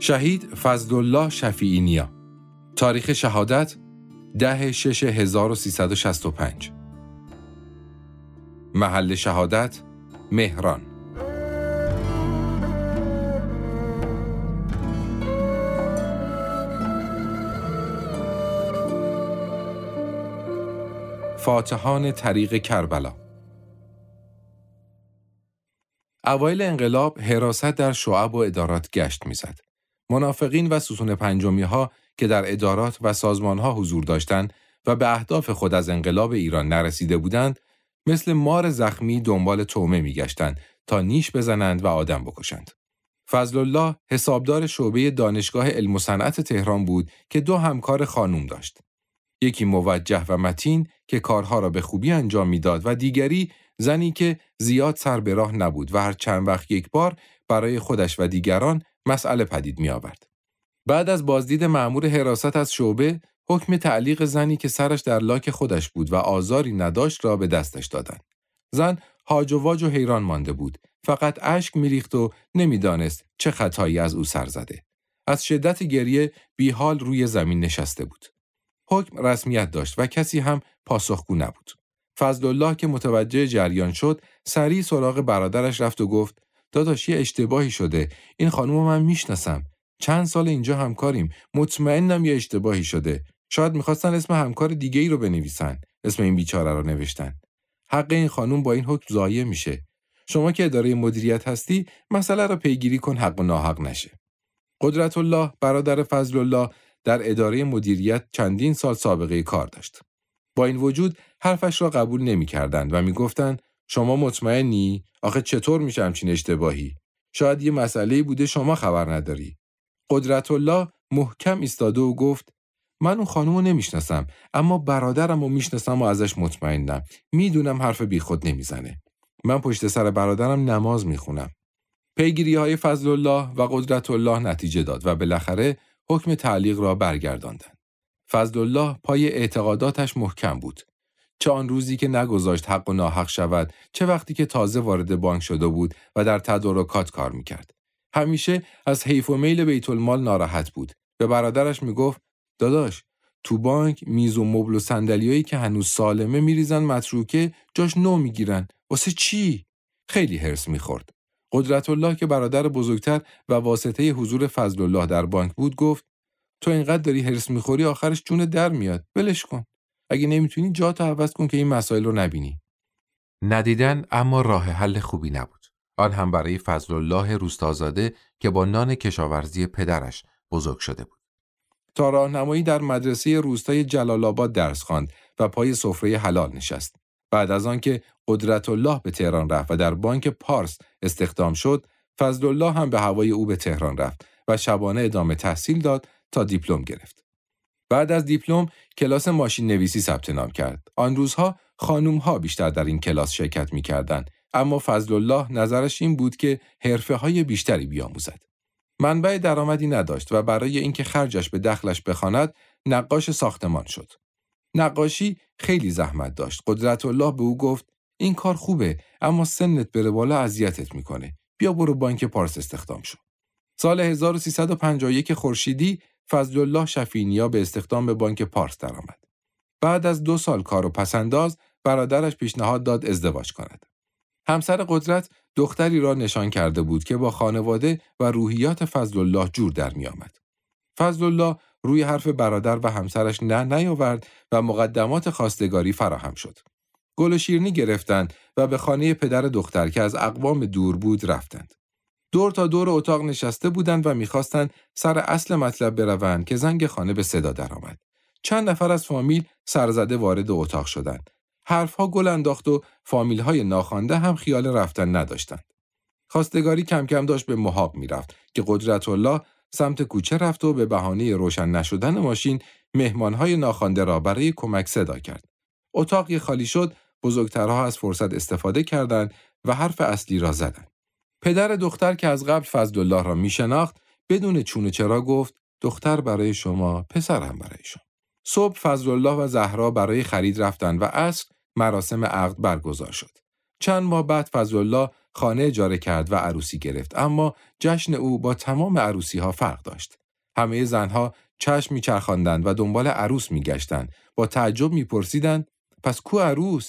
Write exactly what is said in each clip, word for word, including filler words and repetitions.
شهید فضلالله شفیعی نیا. تاریخ شهادت ده شش هزار و سیصد و شصت و پنج. محل شهادت مهران. فاتحان طریق کربلا. اوایل انقلاب حراست در شعب و ادارات گشت می‌زد. منافقین و ستون پنجمی ها که در ادارات و سازمان ها حضور داشتند و به اهداف خود از انقلاب ایران نرسیده بودند، مثل مار زخمی دنبال طعمه می‌گشتند تا نیش بزنند و آدم بکشند. فضلالله حسابدار شعبه دانشگاه علم و صنعت تهران بود که دو همکار خانم داشت. یکی موجه و متین که کارها را به خوبی انجام میداد و دیگری زنی که زیاد سر به راه نبود و هر چند وقت یک بار برای خودش و دیگران مسئله پدید می آورد. بعد از بازدید مأمور حراست از شعبه، حکم تعلیق زنی که سرش در لاک خودش بود و آزاری نداشت را به دستش دادند. زن هاج و واج و حیران مانده بود. فقط اشک می‌ریخت و نمی‌دانست چه خطایی از او سر زده. از شدت گریه بیحال روی زمین نشسته بود. حکم رسمیت داشت و کسی هم پاسخگو نبود. فضلالله که متوجه جریان شد، سریع سراغ برادرش رفت و گفت: داداش یه اشتباهی شده. این خانومو من میشناسم. چند سال اینجا همکاریم. مطمئنم یه اشتباهی شده. شاید میخواستن اسم همکار دیگه ای رو بنویسن. اسم این بیچاره رو نوشتن. حق این خانوم با این حکم ضایع میشه. شما که اداره مدیریت هستی، مسئله رو پیگیری کن حق و ناحق نشه. قدرت الله برادر فضلالله در اداره مدیریت چندین سال سابقه کار داشت. با این وجود حرفش را قبول نمی‌کردند و می‌گفتند شما مطمئنی؟ آخه چطور میشه همچین اشتباهی؟ شاید یه مسئله‌ای بوده شما خبر نداری. قدرت الله محکم ایستاده و گفت: من اون خانومو نمیشناسم، اما برادرمو میشناسم و ازش مطمئنم. میدونم حرف بیخود نمیزنه. من پشت سر برادرم نماز میخونم. پیگیری‌های فضلالله و قدرت الله نتیجه داد و بالاخره حکم تعلیق را برگرداندند. فضلالله پای اعتقاداتش محکم بود. چه آن روزی که نگذاشت حق و ناحق شود، چه وقتی که تازه وارد بانک شده بود و در تدارکات کار میکرد. همیشه از حیف و میل بیت المال ناراحت بود. به برادرش میگفت: داداش، تو بانک میز و مبل و صندلیایی که هنوز سالمه میریزن متروکه، جاش نو میگیرن. واسه چی؟ خیلی هرس میخورد. قدرت الله که برادر بزرگتر و واسطه حضور فضلالله در بانک بود گفت: تو اینقدر داری هرس میخوری آخرش جون در میاد. ولش کن. اگه نمیتونی جاتو عوض کن که این مسائل رو نبینی. ندیدن اما راه حل خوبی نبود. آن هم برای فضلالله روستازاده که با نان کشاورزی پدرش بزرگ شده بود. تا راهنمایی در مدرسه روستای جلال آباد درس خواند و پای سفره حلال نشست. بعد از آن که قدرت الله به تهران رفت و در بانک پارس استخدام شد، فضلالله هم به هوای او به تهران رفت و شبانه ادامه تحصیل داد تا دیپلم گرفت. بعد از دیپلم کلاس ماشین نویسی ثبت نام کرد. آن روزها خانوم‌ها بیشتر در این کلاس شرکت می‌کردند، اما فضلالله نظرش این بود که حرفه‌های بیشتری بیاموزد. منبع درآمدی نداشت و برای اینکه خرجش به دخلش بخواند، نقاش ساختمان شد. نقاشی خیلی زحمت داشت. قدرت الله به او گفت: این کار خوبه، اما سنت بره بالا اذیتت میکنه. بیا برو بانک پارس استخدام شو. سال هزار و سیصد و پنجاه و یک خورشیدی فضلالله شفیعی نیا به استخدام به بانک پارس درآمد. بعد از دو سال کار و پسنداز، برادرش پیشنهاد داد ازدواج کند. همسر قدرت دختری را نشان کرده بود که با خانواده و روحیات فضلالله جور در می آمد. فضلالله روی حرف برادر و همسرش نه نیاورد و مقدمات خواستگاری فراهم شد. گل و شیرینی گرفتند و به خانه پدر دختر که از اقوام دور بود رفتند. دور تا دور اتاق نشسته بودند و می‌خواستند سر اصل مطلب بروند که زنگ خانه به صدا درآمد. چند نفر از فامیل سرزده وارد اتاق شدند. حرفها گل انداخت و فامیل‌های ناخوانده هم خیال رفتن نداشتند. خواستگاری کم کم داشت به محاق می‌رفت که قدرت الله سمت کوچه رفت و به بهانه روشن نشدن ماشین مهمان‌های ناخوانده را برای کمک صدا کرد. اتاقی خالی شد، بزرگترها از فرصت استفاده کردند و حرف اصلی را زدند. پدر دختر که از قبل فضلالله را می‌شناخت، بدون چون و چرا گفت: دختر برای شما، پسر هم برای شما. صبح فضلالله و زهرا برای خرید رفتند و عصر مراسم عقد برگزار شد. چند ماه بعد فضلالله خانه اجاره کرد و عروسی گرفت، اما جشن او با تمام عروسی‌ها فرق داشت. همه زنها چشم می‌چرخاندند و دنبال عروس می‌گشتند. با تعجب می‌پرسیدند: پس کو عروس؟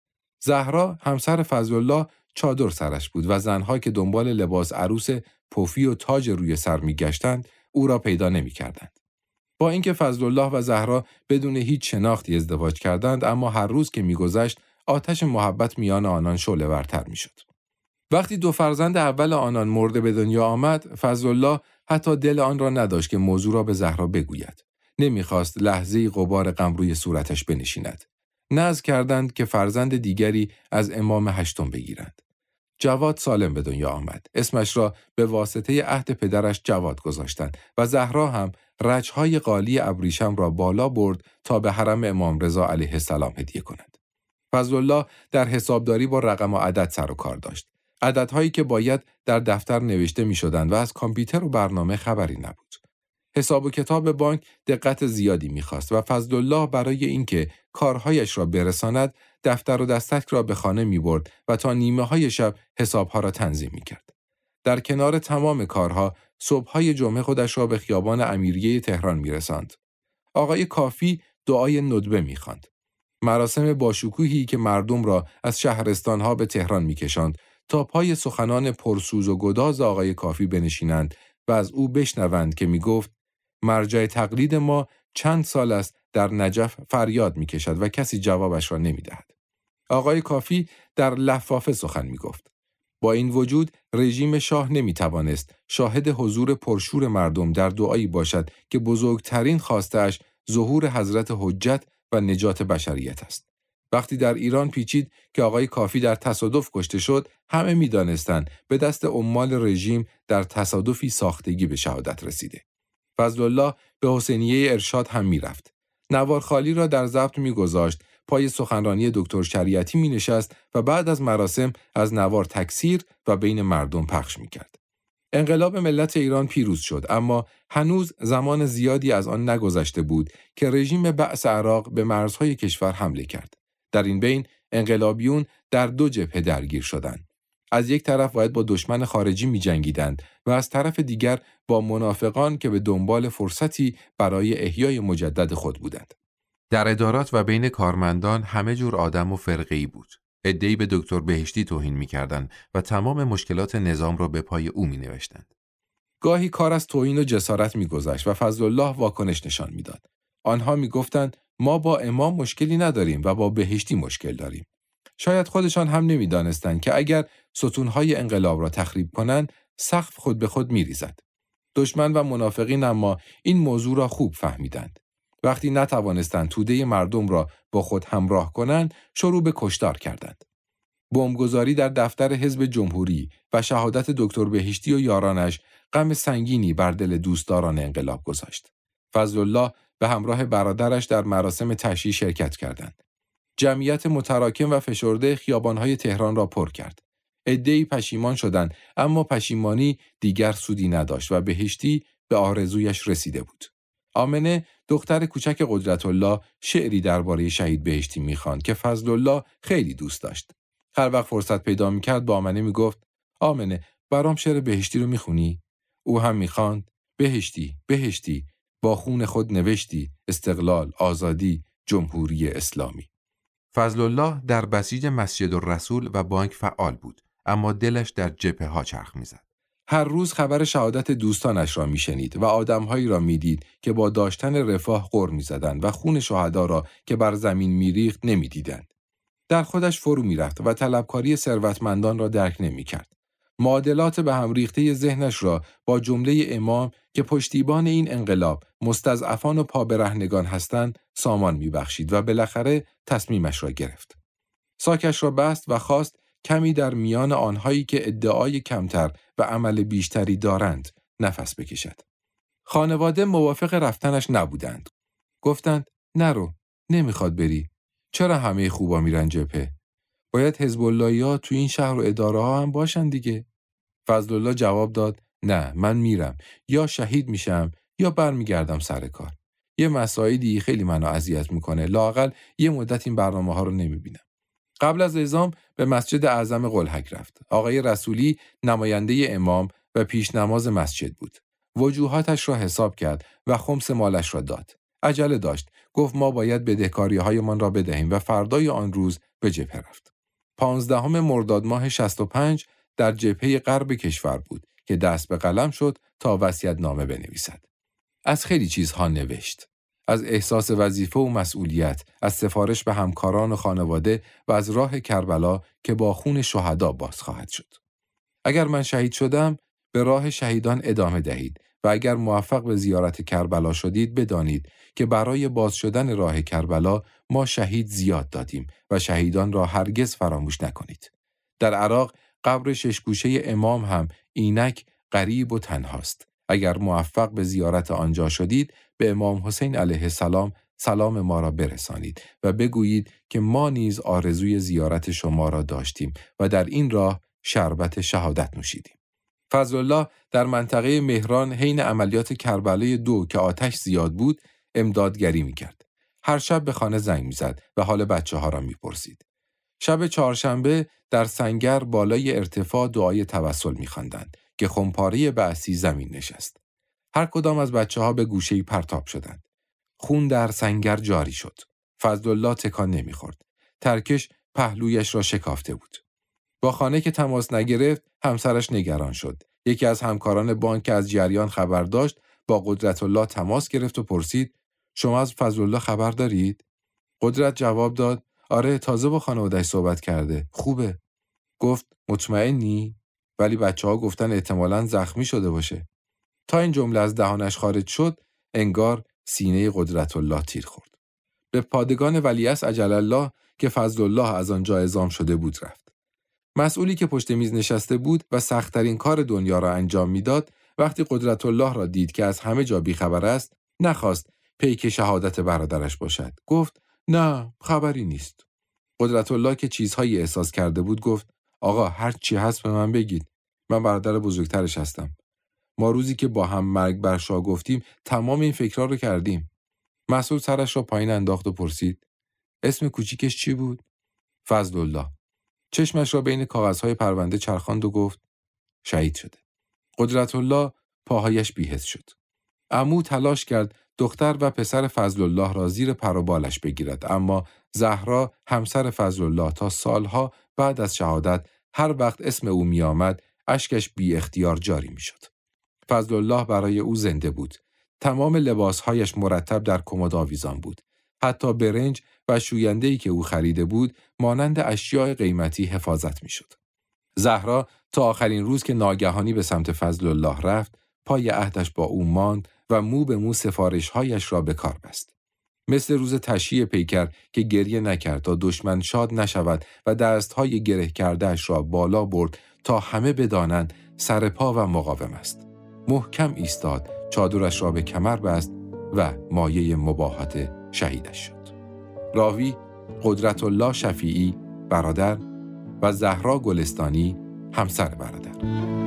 زهرا همسر فضلالله چادر سرش بود و زنها که دنبال لباس عروس پفی و تاج روی سر می‌گشتند، او را پیدا نمی‌کردند. با اینکه فضلالله و زهرا بدون هیچ شناختی ازدواج کردند، اما هر روز که می‌گذشت آتش محبت میان آنان شعله‌ورتر می‌شد. وقتی دو فرزند اول آنان مرده به دنیا آمد، فضلالله حتی دل آن را نداشت که موضوع را به زهرا بگوید. نمی‌خواست لحظه‌ای غبار غم روی صورتش بنشیند. نذر کردند که فرزند دیگری از امام هشتم بگیرند. جواد سالم به دنیا آمد. اسمش را به واسطه عهد پدرش جواد گذاشتند و زهرا هم رجهای قالی ابریشم را بالا برد تا به حرم امام رضا علیه السلام هدیه کند. فضلالله در حسابداری با رقم و عدد سر و کار داشت. عددهایی که باید در دفتر نوشته می شدند و از کامپیوتر و برنامه خبری نبود. حساب و کتاب بانک دقت زیادی می خواست و فضلالله برای اینکه کارهایش را برساند دفتر و دستک را به خانه می برد و تا نیمه های شب حسابها را تنظیم می کرد. در کنار تمام کارها صبحهای جمعه خودش را به خیابان امیریه تهران می رساند. آقای کافی دعای ندبه می خواند. مراسم باشکوهی که مردم را از شهرستانها به تهران می کشاند تا پای سخنان پرسوز و گداز آقای کافی بنشینند و از او بشنوند که می گفت مرجع تقلید ما چند سال است در نجف فریاد می کشد و کسی جوابش را نمی دهد. آقای کافی در لفافه سخن می گفت. با این وجود رژیم شاه نمی توانست شاهد حضور پرشور مردم در دعایی باشد که بزرگترین خواسته‌اش ظهور حضرت حجت و نجات بشریت است. وقتی در ایران پیچید که آقای کافی در تصادف کشته شد، همه می دانستند به دست عمال رژیم در تصادفی ساختگی به شهادت رسیده. فضلالله به حسینیه ارشاد هم می رفت. نوار خالی را در ضبط می گذاشت، پای سخنرانی دکتر شریعتی می نشست و بعد از مراسم از نوار تکثیر و بین مردم پخش می کرد. انقلاب ملت ایران پیروز شد، اما هنوز زمان زیادی از آن نگذشته بود که رژیم بعث عراق به مرزهای کشور حمله کرد. در این بین انقلابیون در دو جبهه درگیر شدند. از یک طرف باید با دشمن خارجی می جنگیدند و از طرف دیگر با منافقان که به دنبال فرصتی برای احیای مجدد خود بودند. در ادارات و بین کارمندان همه جور آدم و فرقه‌ای بود. عده‌ای به دکتر بهشتی توهین می‌کردند و تمام مشکلات نظام را به پای او می‌نوشتند. گاهی کار از توهین و جسارت می‌گذشت و فضلالله واکنش نشان می‌داد. آنها می‌گفتند ما با امام مشکلی نداریم و با بهشتی مشکل داریم. شاید خودشان هم نمی‌دانستند که اگر ستونهای انقلاب را تخریب کنند، سقف خود به خود می‌ریزد. دشمن و منافقین اما این موضوع را خوب فهمیدند. وقتی نتوانستند توده مردم را با خود همراه کنند، شروع به کشتار کردند. بمبگذاری در دفتر حزب جمهوری و شهادت دکتر بهشتی و یارانش غم سنگینی بر دل دوستداران انقلاب گذاشت. فضلالله به همراه برادرش در مراسم تشییع شرکت کردند. جمعیت متراکم و فشرده خیابان‌های تهران را پر کرد. عده‌ای پشیمان شدند، اما پشیمانی دیگر سودی نداشت و بهشتی به آرزویش رسیده بود. آمنه دختر کوچک قدرت‌الله شعری درباره شهید بهشتی می‌خواند که فضلالله خیلی دوست داشت. هر وقت فرصت پیدا می‌کرد با آمنه می‌گفت: آمنه، برام شعر بهشتی رو می‌خونی؟ او هم می‌خواند: بهشتی، بهشتی، با خون خود نوشتی، استقلال، آزادی، جمهوری اسلامی. فضلالله در بسیج مسجد الرسول و بانک فعال بود، اما دلش در جبهه‌ها چرخ می‌زد. هر روز خبر شهادت دوستانش را میشنید و آدمهایی را میدید که با داشتن رفاه غر میزدند و خون شهدا را که بر زمین میریخت نمیدیدند. در خودش فرو میرفت و طلبکاری ثروتمندان را درک نمیکرد. معادلات به هم ریخته ذهنش را با جمله امام که پشتیبان این انقلاب مستضعفان و پابرهنگان هستند سامان میبخشید و بالاخره تصمیمش را گرفت. ساکش را بست و خواست کمی در میان آنهایی که ادعای کمتر و عمل بیشتری دارند نفس بکشد. خانواده موافق رفتنش نبودند. گفتند نرو، نمیخواد بری. چرا همه خوبا میرن جبهه؟ باید حزب اللهی‌ها تو این شهر و اداره ها هم باشن دیگه. فضلالله جواب داد نه، من میرم، یا شهید میشم یا برمیگردم سر کار. یه مسائلی خیلی منو اذیت میکنه، لااقل یه مدت این برنامه ها رو نمیبینم. قبل از اعزام به مسجد اعظم قلهک رفت. آقای رسولی نماینده امام و پیش نماز مسجد بود. وجوهاتش را حساب کرد و خمس مالش را داد. عجله داشت. گفت ما باید بدهکاری‌هایمان را بدهیم و فردای آن روز به جبهه رفت. پانزدهم مرداد ماه شصت و پنج در جبهه غرب کشور بود که دست به قلم شد تا وصیت‌نامه بنویسد. از خیلی چیزها نوشت. از احساس وظیفه و مسئولیت، از سفارش به همکاران و خانواده و از راه کربلا که با خون شهدا باز خواهد شد. اگر من شهید شدم، به راه شهیدان ادامه دهید و اگر موفق به زیارت کربلا شدید بدانید که برای باز شدن راه کربلا ما شهید زیاد دادیم و شهیدان را هرگز فراموش نکنید. در عراق قبر ششگوشه امام هم اینک غریب و تنهاست. اگر موفق به زیارت آنجا شدید به امام حسین علیه السلام سلام ما را برسانید و بگویید که ما نیز آرزوی زیارت شما را داشتیم و در این راه شربت شهادت نوشیدیم. فضلالله در منطقه مهران حین عملیات کربلای دو که آتش زیاد بود امدادگری می‌کرد. هر شب به خانه زنگ می‌زد و حال بچه‌ها را می‌پرسید. شب چهارشنبه در سنگر بالای ارتفاع دعای توسل می‌خواندند که خمپاره بعثی زمین نشست. هر کدام از بچه‌ها به گوشه‌ای پرتاب شدند. خون در سنگر جاری شد. فضلالله تکان نمی‌خورد. ترکش پهلویش را شکافته بود. با خانه که تماس نگرفت، همسرش نگران شد. یکی از همکاران بانک که از جریان خبر داشت، با قدرت الله تماس گرفت و پرسید: شما از فضلالله خبر دارید؟ قدرت جواب داد: آره، تازه با خانواده‌اش صحبت کرده. خوبه. گفت: مطمئنی؟ ولی بچه‌ها گفتن احتمالاً زخمی شده باشه. تا این جمله از دهانش خارج شد، انگار سینه قدرت الله تیر خورد. به پادگان ولیعصر عجل الله که فضلالله از آنجا اعزام شده بود رفت. مسئولی که پشت میز نشسته بود و سخت‌ترین کار دنیا را انجام میداد، وقتی قدرت الله را دید که از همه جا بیخبر است، نخواست پیک شهادت برادرش باشد. گفت: نه، خبری نیست. قدرت الله که چیزهایی احساس کرده بود گفت: آقا هر چی هست به من بگید. من برادر بزرگترش هستم. ما روزی که با هم مرگ بر شاه گفتیم تمام این فکرها رو کردیم. مسئول سرش را پایین انداخت و پرسید: اسم کوچیکش چی بود؟ فضلالله. چشمش را بین کاغذهای پرونده چرخاند و گفت: شهید شده. قدرت الله پاهایش بی‌حس شد. عمو تلاش کرد دختر و پسر فضلالله را زیر پر و بالش بگیرد، اما زهرا همسر فضلالله تا سالها بعد از شهادت هر وقت اسم او می آمد اشکش بی اختیار جاری می شد. فضلالله برای او زنده بود. تمام لباسهایش مرتب در کمد آویزان بود. حتی برنج و شوینده‌ای که او خریده بود مانند اشیاء قیمتی حفاظت می شد. زهرا تا آخرین روز که ناگهانی به سمت فضلالله رفت، پای عهدش با او ماند و مو به مو سفارش‌هایش را به کار بست. مثل روز تشییع پیکر که گریه نکرد تا دشمن شاد نشود و دستهای گره کرده‌اش را بالا برد تا همه بدانند سرپا و مقاوم است. محکم ایستاد، چادرش را به کمر بست و مایه مباهات شهیدش شد. راوی قدرت الله شفیعی برادر و زهرا گلستانی همسر برادر.